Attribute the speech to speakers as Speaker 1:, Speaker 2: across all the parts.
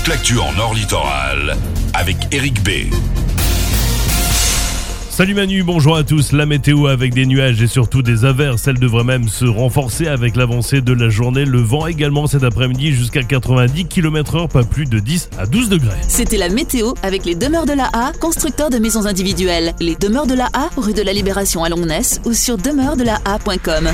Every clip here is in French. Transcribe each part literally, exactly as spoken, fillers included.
Speaker 1: toute l'actu en Nord Littoral avec Eric B.
Speaker 2: Salut Manu, bonjour à tous. La météo avec des nuages et surtout des averses, elle devrait même se renforcer avec l'avancée de la journée. Le vent également cet après-midi jusqu'à quatre-vingt-dix kilomètres heure, pas plus de dix à douze degrés.
Speaker 3: C'était la météo avec les Demeures de la A, constructeurs de maisons individuelles. Les Demeures de la A, rue de la Libération à Longness ou sur demeures de la a point com.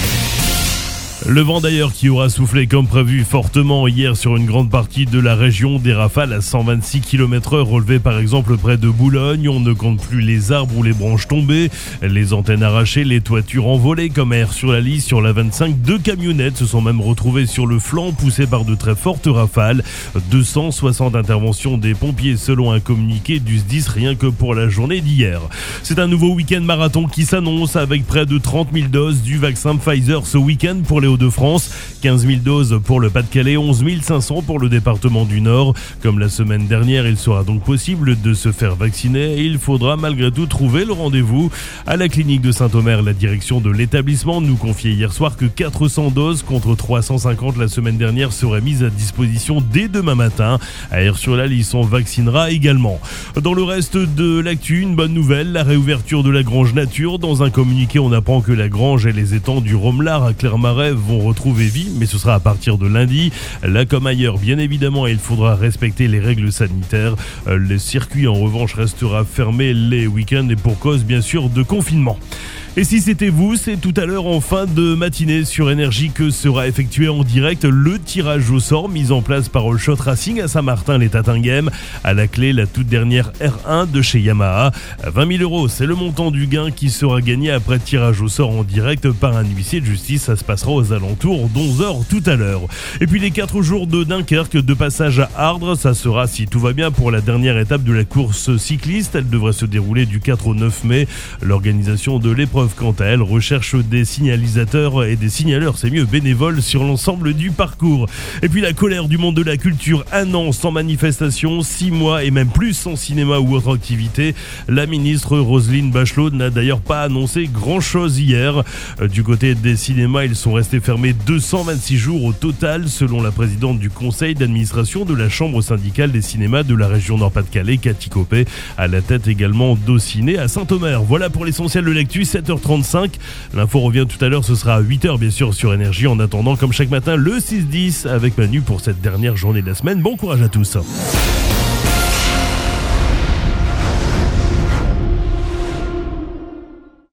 Speaker 2: Le vent d'ailleurs qui aura soufflé comme prévu fortement hier sur une grande partie de la région, des rafales à cent vingt-six kilomètres heure relevées par exemple près de Boulogne. On ne compte plus les arbres ou les branches tombées, les antennes arrachées, les toitures envolées comme air sur la Lys, sur la vingt-cinq. Deux camionnettes se sont même retrouvées sur le flanc poussées par de très fortes rafales. deux cent soixante interventions des pompiers selon un communiqué du S D I S rien que pour la journée d'hier. C'est un nouveau week-end marathon qui s'annonce avec près de trente mille doses du vaccin Pfizer ce week-end pour les de France, quinze mille doses pour le Pas-de-Calais, onze mille cinq cents pour le département du Nord. Comme la semaine dernière, il sera donc possible de se faire vacciner et il faudra malgré tout trouver le rendez-vous. À la clinique de Saint-Omer, la direction de l'établissement nous confiait hier soir que quatre cents doses contre trois cent cinquante la semaine dernière seraient mises à disposition dès demain matin. À Aire-sur-la-Lys, on vaccinera également. Dans le reste de l'actu, une bonne nouvelle, la réouverture de la Grange Nature. Dans un communiqué, on apprend que la Grange et les étangs du Romelard à Clermarais vont retrouver vie, mais ce sera à partir de lundi. Là comme ailleurs, bien évidemment, il faudra respecter les règles sanitaires. Le circuit en revanche restera fermé les week-ends et pour cause bien sûr de confinement. Et si c'était vous, c'est tout à l'heure en fin de matinée sur Énergie que sera effectué en direct le tirage au sort mis en place par All Shot Racing à Saint-Martin-les-Tatinguem. À la clé, la toute dernière R un de chez Yamaha. vingt mille euros, c'est le montant du gain qui sera gagné après tirage au sort en direct par un huissier de justice. Ça se passera aux alentours d'onze heures tout à l'heure. Et puis les quatre jours de Dunkerque, de passage à Ardres, ça sera si tout va bien pour la dernière étape de la course cycliste. Elle devrait se dérouler du quatre au neuf mai. L'organisation de l'épreuve quant à elle recherche des signalisateurs et des signaleurs, c'est mieux, bénévoles sur l'ensemble du parcours. Et puis la colère du monde de la culture, un an sans manifestation, six mois et même plus sans cinéma ou autre activité. La ministre Roselyne Bachelot n'a d'ailleurs pas annoncé grand chose hier. Du côté des cinémas, ils sont restés fermés deux cent vingt-six jours au total selon la présidente du conseil d'administration de la chambre syndicale des cinémas de la région Nord-Pas-de-Calais, Cathy Copé, à la tête également d'Ociné à Saint-Omer. Voilà pour l'essentiel de l'actu, sept heures trente-cinq. L'info revient tout à l'heure, ce sera à huit heures bien sûr sur Énergie. En attendant, comme chaque matin, le six dix avec Manu pour cette dernière journée de la semaine. Bon courage à tous.